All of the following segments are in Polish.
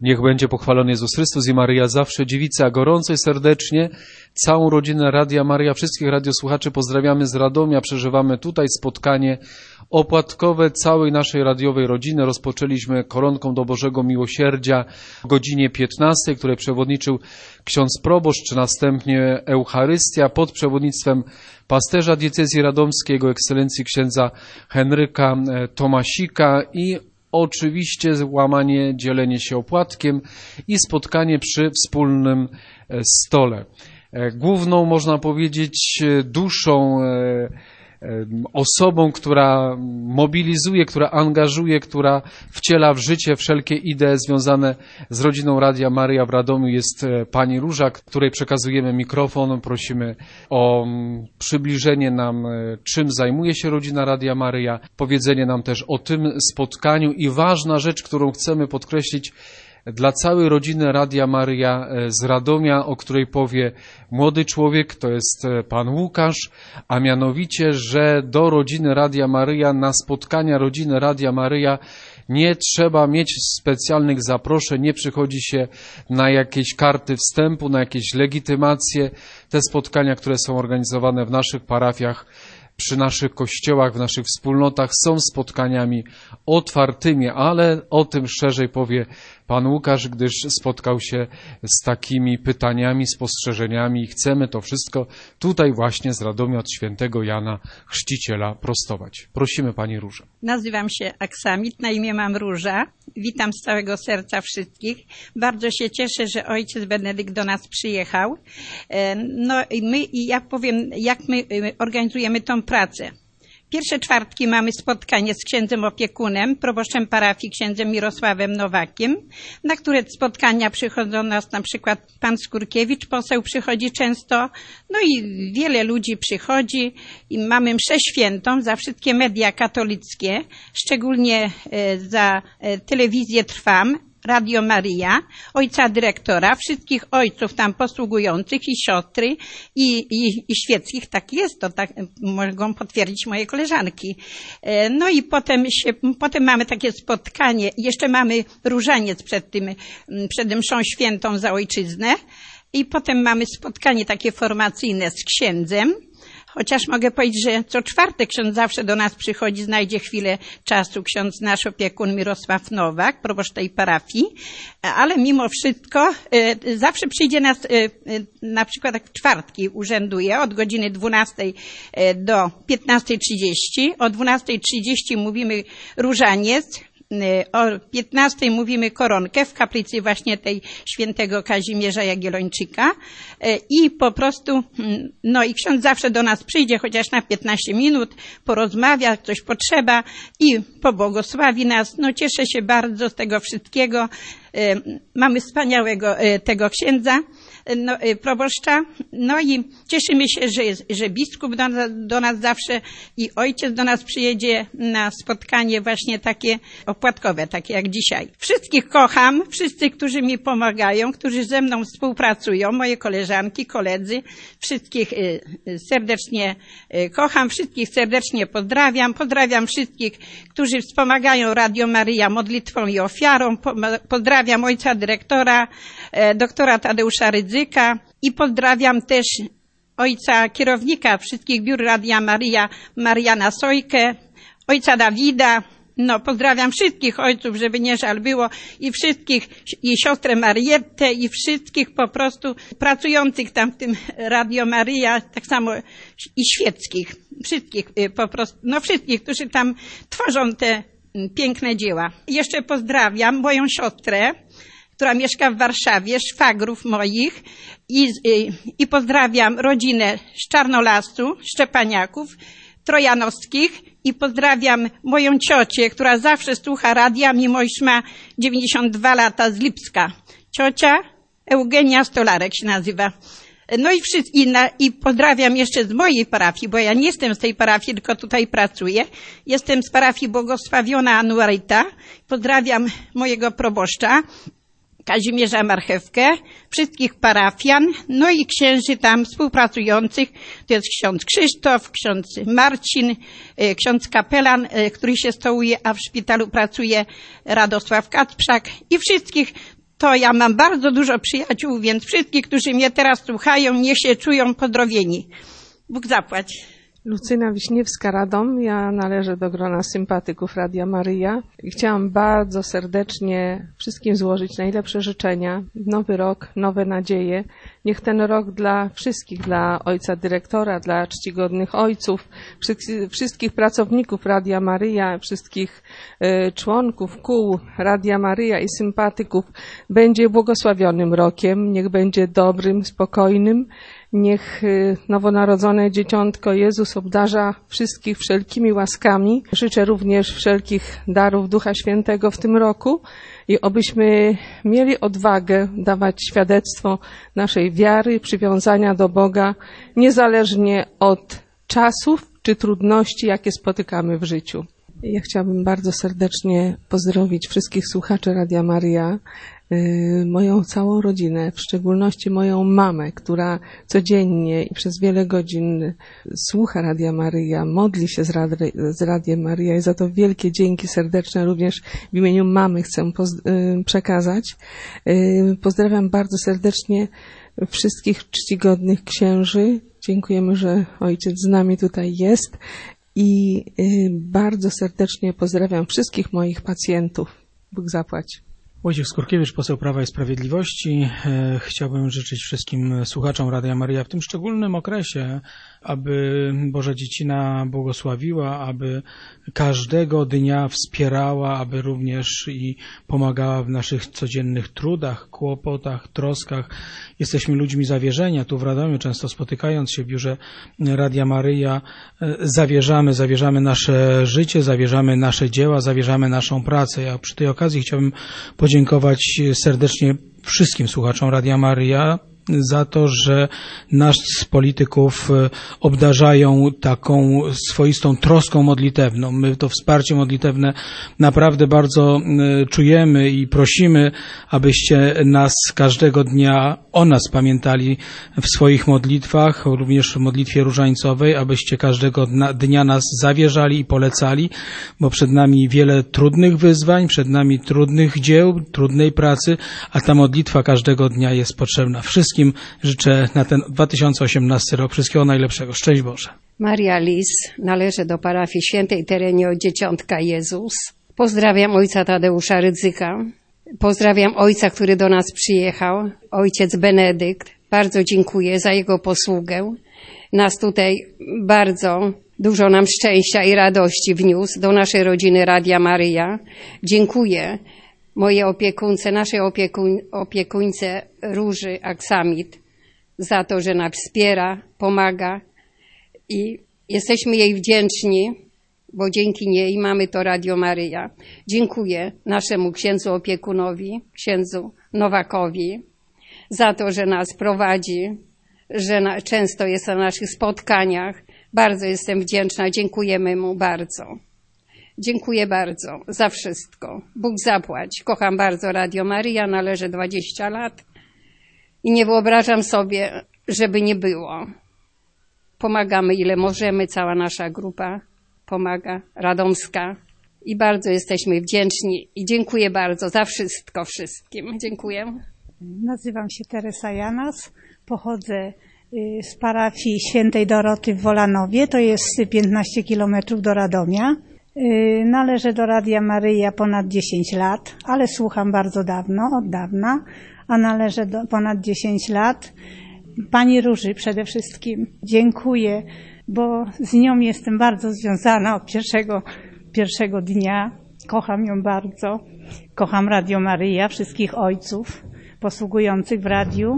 Niech będzie pochwalony Jezus Chrystus i Maryja zawsze dziewica. Gorąco i serdecznie całą rodzinę Radia Maryja, wszystkich radiosłuchaczy pozdrawiamy z Radomia. Przeżywamy tutaj spotkanie opłatkowe całej naszej radiowej rodziny. Rozpoczęliśmy koronką do Bożego Miłosierdzia o godzinie 15, której przewodniczył ksiądz proboszcz, następnie Eucharystia pod przewodnictwem pasterza diecezji radomskiej, ekscelencji księdza Henryka Tomasika i oczywiście łamanie, dzielenie się opłatkiem i spotkanie przy wspólnym stole. Główną, można powiedzieć, duszą, osobą, która mobilizuje, która angażuje, która wciela w życie wszelkie idee związane z rodziną Radia Maryja w Radomiu jest pani Róża, której przekazujemy mikrofon. Prosimy o przybliżenie nam, czym zajmuje się rodzina Radia Maryja, powiedzenie nam też o tym spotkaniu i ważna rzecz, którą chcemy podkreślić dla całej rodziny Radia Maryja z Radomia, o której powie młody człowiek, to jest pan Łukasz, a mianowicie, że do rodziny Radia Maryja, na spotkania rodziny Radia Maryja nie trzeba mieć specjalnych zaproszeń, nie przychodzi się na jakieś karty wstępu, na jakieś legitymacje. Te spotkania, które są organizowane w naszych parafiach, przy naszych kościołach, w naszych wspólnotach są spotkaniami otwartymi, ale o tym szerzej powie pan Łukasz, gdyż spotkał się z takimi pytaniami, spostrzeżeniami i chcemy to wszystko tutaj właśnie z Radomia od świętego Jana Chrzciciela prostować. Prosimy pani Różę. Nazywam się Aksamit, na imię mam Róża. Witam z całego serca wszystkich. Bardzo się cieszę, że ojciec Benedykt do nas przyjechał. No i ja powiem, jak my organizujemy tą pracę. Pierwsze czwartki mamy spotkanie z księdzem opiekunem, proboszczem parafii, księdzem Mirosławem Nowakiem, na które spotkania przychodzą nas na przykład pan Skurkiewicz, poseł przychodzi często, no i wiele ludzi przychodzi i mamy mszę świętą za wszystkie media katolickie, szczególnie za telewizję Trwam, Radio Maryja, ojca dyrektora, wszystkich ojców tam posługujących i siostry i świeckich, tak jest, to tak mogą potwierdzić moje koleżanki. No i potem mamy takie spotkanie, jeszcze mamy różaniec przed mszą świętą za ojczyznę i potem mamy spotkanie takie formacyjne z księdzem. Chociaż mogę powiedzieć, że co czwartek ksiądz zawsze do nas przychodzi, znajdzie chwilę czasu ksiądz nasz opiekun Mirosław Nowak, proboszcz tej parafii, ale mimo wszystko zawsze przyjdzie nas na przykład tak w czwartki urzęduje od godziny 12 do 15:30. O 12:30 mówimy różaniec. O 15 mówimy koronkę w kaplicy właśnie tej świętego Kazimierza Jagiellończyka i po prostu, no i ksiądz zawsze do nas przyjdzie, chociaż na 15 minut, porozmawia, coś potrzeba i pobłogosławi nas. No cieszę się bardzo z tego wszystkiego. Mamy wspaniałego tego księdza, proboszcza, no i cieszymy się, że biskup do nas zawsze i ojciec do nas przyjedzie na spotkanie właśnie takie opłatkowe, takie jak dzisiaj. Wszystkich kocham, wszyscy, którzy mi pomagają, którzy ze mną współpracują, moje koleżanki, koledzy, wszystkich serdecznie kocham, wszystkich serdecznie pozdrawiam wszystkich, którzy wspomagają Radio Maryja modlitwą i ofiarą, pozdrawiam ojca dyrektora, doktora Tadeusza Rydzyka i pozdrawiam też ojca kierownika wszystkich biur Radia Maryja, Mariana Sojkę, ojca Dawida. No, pozdrawiam wszystkich ojców, żeby nie żal było i wszystkich, i siostrę Mariettę i wszystkich po prostu pracujących tam w tym Radio Maryja, tak samo i świeckich, wszystkich po prostu, no wszystkich, którzy tam tworzą te piękne dzieła. Jeszcze pozdrawiam moją siostrę, która mieszka w Warszawie, szwagrów moich i pozdrawiam rodzinę z Czarnolasu, Szczepaniaków, Trojanowskich i pozdrawiam moją ciocię, która zawsze słucha radia, mimo iż ma 92 lata z Lipska. Ciocia Eugenia Stolarek się nazywa. No i pozdrawiam jeszcze z mojej parafii, bo ja nie jestem z tej parafii, tylko tutaj pracuję. Jestem z parafii Błogosławiona Anuaryta. Pozdrawiam mojego proboszcza, Kazimierza Marchewkę, wszystkich parafian, no i księży tam współpracujących. To jest ksiądz Krzysztof, ksiądz Marcin, ksiądz kapelan, który się stołuje, a w szpitalu pracuje Radosław Kacprzak i wszystkich to ja mam bardzo dużo przyjaciół, więc wszystkich, którzy mnie teraz słuchają, niech się czują pozdrowieni. Bóg zapłać. Lucyna Wiśniewska, Radom. Ja należę do grona sympatyków Radia Maryja i chciałam bardzo serdecznie wszystkim złożyć najlepsze życzenia. Nowy rok, nowe nadzieje. Niech ten rok dla wszystkich, dla ojca dyrektora, dla czcigodnych ojców, wszystkich pracowników Radia Maryja, wszystkich członków kół Radia Maryja i sympatyków będzie błogosławionym rokiem. Niech będzie dobrym, spokojnym. Niech nowonarodzone dzieciątko Jezus obdarza wszystkich wszelkimi łaskami. Życzę również wszelkich darów Ducha Świętego w tym roku i obyśmy mieli odwagę dawać świadectwo naszej wiary, przywiązania do Boga, niezależnie od czasów czy trudności, jakie spotykamy w życiu. Ja chciałabym bardzo serdecznie pozdrowić wszystkich słuchaczy Radia Maryja, moją całą rodzinę, w szczególności moją mamę, która codziennie i przez wiele godzin słucha Radia Maryja, modli się z Radiem Maryja i za to wielkie dzięki serdeczne również w imieniu mamy chcę przekazać. Pozdrawiam bardzo serdecznie wszystkich czcigodnych księży. Dziękujemy, że ojciec z nami tutaj jest i bardzo serdecznie pozdrawiam wszystkich moich pacjentów. Bóg zapłać. Wojciech Skurkiewicz, poseł Prawa i Sprawiedliwości. Chciałbym życzyć wszystkim słuchaczom Radia Maryja w tym szczególnym okresie, aby Boża Dziecina błogosławiła, aby każdego dnia wspierała, aby również i pomagała w naszych codziennych trudach, kłopotach, troskach. Jesteśmy ludźmi zawierzenia. Tu w Radomiu, często spotykając się w biurze Radia Maryja, zawierzamy nasze życie, zawierzamy nasze dzieła, zawierzamy naszą pracę. Ja przy tej okazji chciałbym podziękować serdecznie wszystkim słuchaczom Radia Maryja za to, że nas z polityków obdarzają taką swoistą troską modlitewną. My to wsparcie modlitewne naprawdę bardzo czujemy i prosimy, abyście nas każdego dnia o nas pamiętali w swoich modlitwach, również w modlitwie różańcowej, abyście każdego dnia nas zawierzali i polecali, bo przed nami wiele trudnych wyzwań, przed nami trudnych dzieł, trudnej pracy, a ta modlitwa każdego dnia jest potrzebna. Wszystkim życzę na ten 2018 rok wszystkiego najlepszego. Szczęść Boże. Maria Lis, należę do parafii Świętej Terenio Dzieciątka Jezus. Pozdrawiam ojca Tadeusza Rydzyka. Pozdrawiam ojca, który do nas przyjechał, ojciec Benedykt. Bardzo dziękuję za jego posługę. Nas tutaj bardzo dużo nam szczęścia i radości wniósł do naszej rodziny Radia Maryja. Dziękuję mojej opiekunce, naszej opiekuńce Róży Aksamit za to, że nas wspiera, pomaga i jesteśmy jej wdzięczni, bo dzięki niej mamy to Radio Maryja. Dziękuję naszemu księdzu opiekunowi, księdzu Nowakowi za to, że nas prowadzi, że często jest na naszych spotkaniach. Bardzo jestem wdzięczna, dziękujemy mu bardzo. Dziękuję bardzo za wszystko. Bóg zapłać. Kocham bardzo Radio Maryja, należę 20 lat i nie wyobrażam sobie, żeby nie było. Pomagamy ile możemy, cała nasza grupa pomaga, radomska i bardzo jesteśmy wdzięczni i dziękuję bardzo za wszystko wszystkim. Dziękuję. Nazywam się Teresa Janas, pochodzę z parafii Świętej Doroty w Wolanowie, to jest 15 kilometrów do Radomia. Należę do Radia Maryja ponad 10 lat, ale słucham bardzo dawno, od dawna, a należę do ponad 10 lat. Pani Róży przede wszystkim dziękuję, bo z nią jestem bardzo związana od pierwszego dnia. Kocham ją bardzo. Kocham Radio Maryja, wszystkich ojców posługujących w radiu,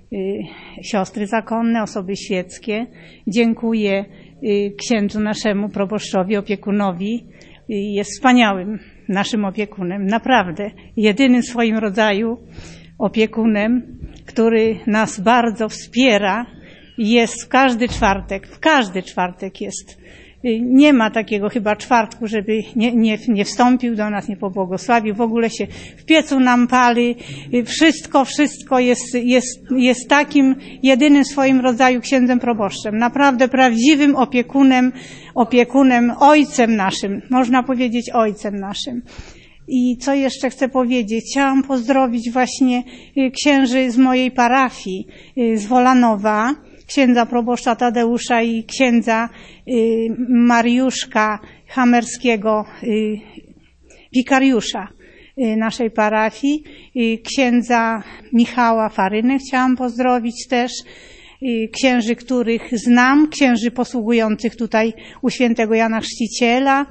siostry zakonne, osoby świeckie. Dziękuję księdzu naszemu proboszczowi, opiekunowi. Jest wspaniałym naszym opiekunem, naprawdę jedynym w swoim rodzaju opiekunem, który nas bardzo wspiera. Jest w każdy czwartek jest. Nie ma takiego chyba czwartku, żeby nie wstąpił do nas, nie pobłogosławił. W ogóle się w piecu nam pali. Wszystko jest takim jedynym w swoim rodzaju księdzem proboszczem. Naprawdę prawdziwym opiekunem, ojcem naszym. Można powiedzieć ojcem naszym. I co jeszcze chcę powiedzieć? Chciałam pozdrowić właśnie księży z mojej parafii, z Wolanowa, księdza proboszcza Tadeusza i księdza Mariuszka Hamerskiego, wikariusza naszej parafii, księdza Michała Farynę chciałam pozdrowić też, księży, których znam, księży posługujących tutaj u świętego Jana Chrzciciela.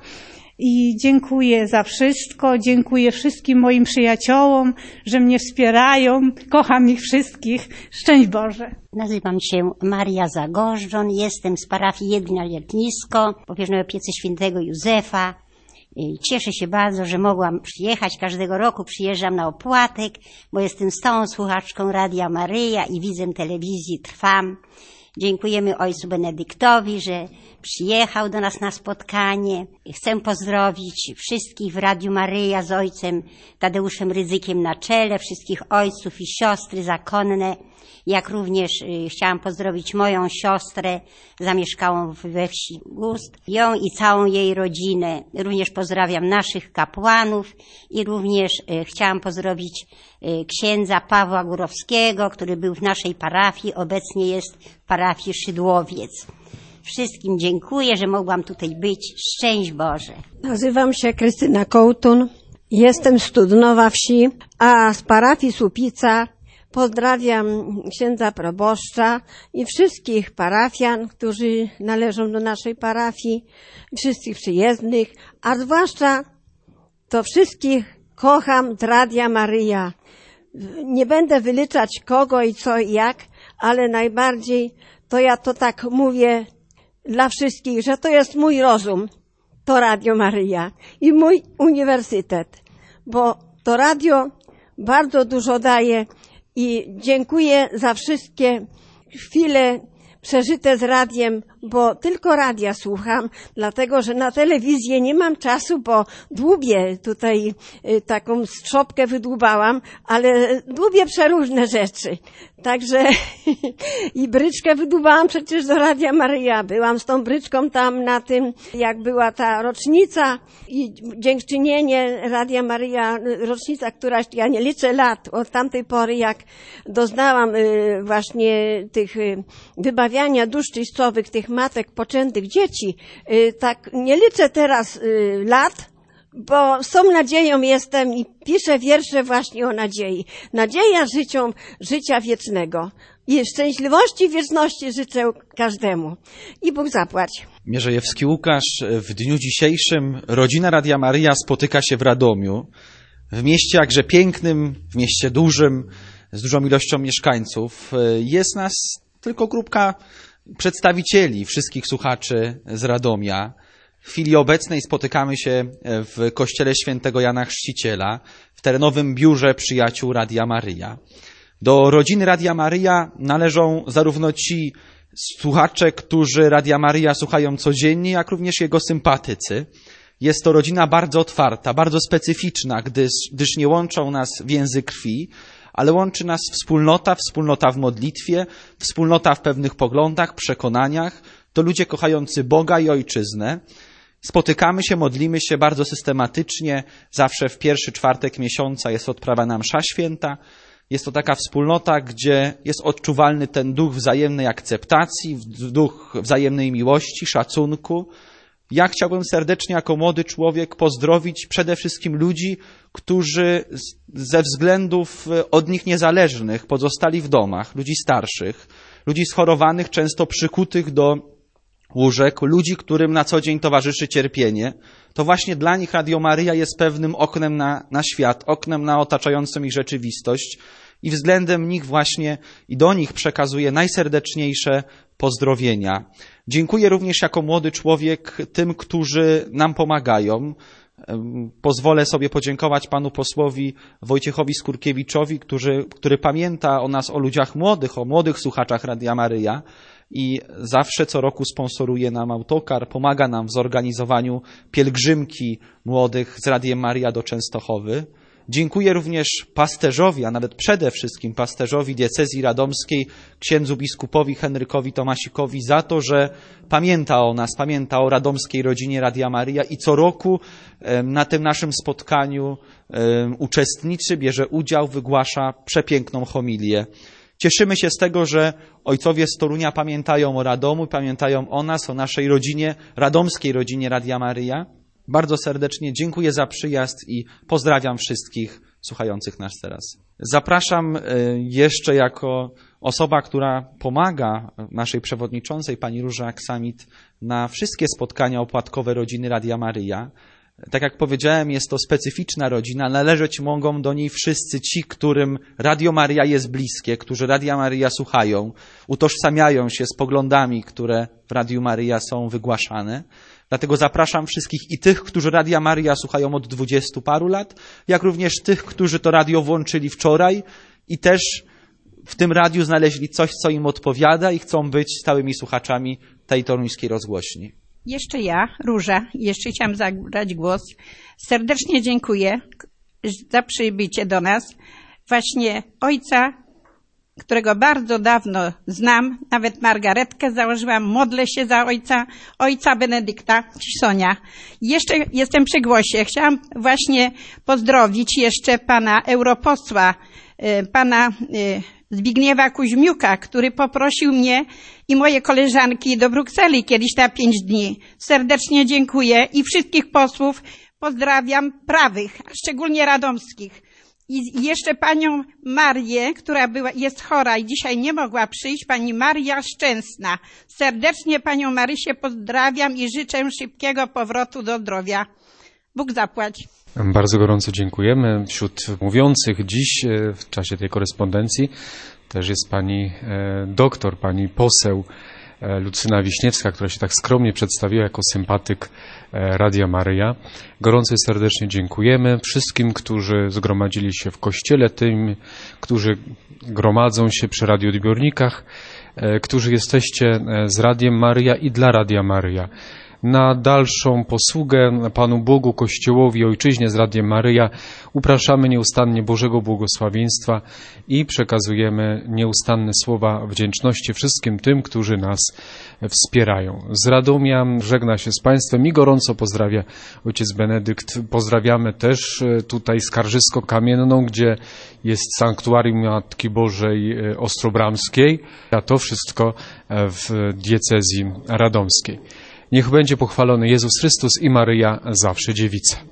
I dziękuję za wszystko, dziękuję wszystkim moim przyjaciołom, że mnie wspierają, kocham ich wszystkich. Szczęść Boże. Nazywam się Maria Zagorzdzon, jestem z parafii Jedlina Letnisko, powierzonej opiece świętego Józefa. Cieszę się bardzo, że mogłam przyjechać. Każdego roku przyjeżdżam na opłatek, bo jestem stałą słuchaczką Radia Maryja i widzem telewizji Trwam. Dziękujemy ojcu Benedyktowi, że przyjechał do nas na spotkanie. Chcę pozdrowić wszystkich w Radiu Maryja z ojcem Tadeuszem Rydzykiem na czele, wszystkich ojców i siostry zakonne, jak również chciałam pozdrowić moją siostrę zamieszkałą we wsi Gust, ją i całą jej rodzinę. Również pozdrawiam naszych kapłanów i również chciałam pozdrowić księdza Pawła Górowskiego, który był w naszej parafii, obecnie jest w parafii Szydłowiec. Wszystkim dziękuję, że mogłam tutaj być. Szczęść Boże. Nazywam się Krystyna Kołtun, jestem z Studnowa wsi, a z parafii Słupica pozdrawiam księdza proboszcza i wszystkich parafian, którzy należą do naszej parafii, wszystkich przyjezdnych, a zwłaszcza to wszystkich kocham z Radia Maryja. Nie będę wyliczać kogo i co i jak, ale najbardziej to ja to tak mówię dla wszystkich, że to jest mój rozum, to Radio Maryja i mój uniwersytet, bo to radio bardzo dużo daje i dziękuję za wszystkie chwile przeżyte z radiem, bo tylko radia słucham, dlatego że na telewizję nie mam czasu, bo dłubię tutaj taką strzopkę wydłubałam, ale dłubię przeróżne rzeczy. Także i bryczkę wydłubałam przecież do Radia Maryja. Byłam z tą bryczką tam na tym, jak była ta rocznica i dziękczynienie Radia Maryja, rocznica, która, ja nie liczę lat, od tamtej pory, jak doznałam właśnie tych wybawiania dusz czyścowych, tych matek poczętych dzieci, tak nie liczę teraz lat, bo z tą nadzieją jestem i piszę wiersze właśnie o nadziei. Nadzieja życia wiecznego i szczęśliwości wieczności życzę każdemu. I Bóg zapłać. Mierzejewski Łukasz. W dniu dzisiejszym rodzina Radia Maryja spotyka się w Radomiu, w mieście jakże pięknym, w mieście dużym, z dużą ilością mieszkańców. Jest nas tylko grupka przedstawicieli wszystkich słuchaczy z Radomia. W chwili obecnej spotykamy się w kościele świętego Jana Chrzciciela, w terenowym biurze przyjaciół Radia Maryja. Do rodziny Radia Maryja należą zarówno ci słuchacze, którzy Radia Maryja słuchają codziennie, jak również jego sympatycy. Jest to rodzina bardzo otwarta, bardzo specyficzna, gdyż nie łączą nas więzy krwi, ale łączy nas wspólnota w modlitwie, wspólnota w pewnych poglądach, przekonaniach. To ludzie kochający Boga i Ojczyznę. Spotykamy się, modlimy się bardzo systematycznie. Zawsze w pierwszy czwartek miesiąca jest odprawiana msza święta. Jest to taka wspólnota, gdzie jest odczuwalny ten duch wzajemnej akceptacji, duch wzajemnej miłości, szacunku. Ja chciałbym serdecznie jako młody człowiek pozdrowić przede wszystkim ludzi, którzy ze względów od nich niezależnych pozostali w domach, ludzi starszych, ludzi schorowanych, często przykutych do łóżek, ludzi, którym na co dzień towarzyszy cierpienie. To właśnie dla nich Radio Maryja jest pewnym oknem na świat, oknem na otaczającą ich rzeczywistość i względem nich właśnie i do nich przekazuję najserdeczniejsze pozdrowienia. Dziękuję również jako młody człowiek tym, którzy nam pomagają. Pozwolę sobie podziękować panu posłowi Wojciechowi Skurkiewiczowi, który pamięta o nas, o ludziach młodych, o młodych słuchaczach Radia Maryja i zawsze co roku sponsoruje nam autokar, pomaga nam w zorganizowaniu pielgrzymki młodych z Radiem Maryja do Częstochowy. Dziękuję również pasterzowi, a nawet przede wszystkim pasterzowi diecezji radomskiej, księdzu biskupowi Henrykowi Tomasikowi za to, że pamięta o nas, pamięta o radomskiej rodzinie Radia Maryja i co roku na tym naszym spotkaniu uczestniczy, bierze udział, wygłasza przepiękną homilię. Cieszymy się z tego, że ojcowie z Torunia pamiętają o Radomu, pamiętają o nas, o naszej rodzinie, radomskiej rodzinie Radia Maryja. Bardzo serdecznie dziękuję za przyjazd i pozdrawiam wszystkich słuchających nas teraz. Zapraszam jeszcze jako osoba, która pomaga naszej przewodniczącej, pani Róży Aksamit, na wszystkie spotkania opłatkowe rodziny Radia Maryja. Tak jak powiedziałem, jest to specyficzna rodzina, należeć mogą do niej wszyscy ci, którym Radio Maryja jest bliskie, którzy Radia Maryja słuchają, utożsamiają się z poglądami, które w Radiu Maryja są wygłaszane. Dlatego zapraszam wszystkich i tych, którzy Radia Maryja słuchają od 20 paru lat, jak również tych, którzy to radio włączyli wczoraj i też w tym radiu znaleźli coś, co im odpowiada i chcą być stałymi słuchaczami tej toruńskiej rozgłośni. Jeszcze ja, Róża, jeszcze chciałam zabrać głos. Serdecznie dziękuję za przybycie do nas. Właśnie ojca, którego bardzo dawno znam, nawet Margaretkę założyłam, modlę się za ojca Benedykta Cisonia. Jeszcze jestem przy głosie. Chciałam właśnie pozdrowić jeszcze pana europosła, pana Zbigniewa Kuźmiuka, który poprosił mnie i moje koleżanki do Brukseli kiedyś na 5 dni. Serdecznie dziękuję i wszystkich posłów pozdrawiam prawych, a szczególnie radomskich. I jeszcze panią Marię, która jest chora i dzisiaj nie mogła przyjść, pani Maria Szczęsna. Serdecznie panią Marysię pozdrawiam i życzę szybkiego powrotu do zdrowia. Bóg zapłać. Bardzo gorąco dziękujemy. Wśród mówiących dziś w czasie tej korespondencji też jest pani doktor, pani poseł Lucyna Wiśniewska, która się tak skromnie przedstawiła jako sympatyk Radia Maryja. Gorąco i serdecznie dziękujemy wszystkim, którzy zgromadzili się w kościele, tym, którzy gromadzą się przy radioodbiornikach, którzy jesteście z Radiem Maryja i dla Radia Maryja. Na dalszą posługę Panu Bogu, Kościołowi, Ojczyźnie z Radiem Maryja upraszamy nieustannie Bożego błogosławieństwa i przekazujemy nieustanne słowa wdzięczności wszystkim tym, którzy nas wspierają. Z Radomia żegna się z Państwem i gorąco pozdrawia ojciec Benedykt. Pozdrawiamy też tutaj Skarżysko-Kamienną, gdzie jest sanktuarium Matki Bożej Ostrobramskiej, a to wszystko w diecezji radomskiej. Niech będzie pochwalony Jezus Chrystus i Maryja zawsze dziewica.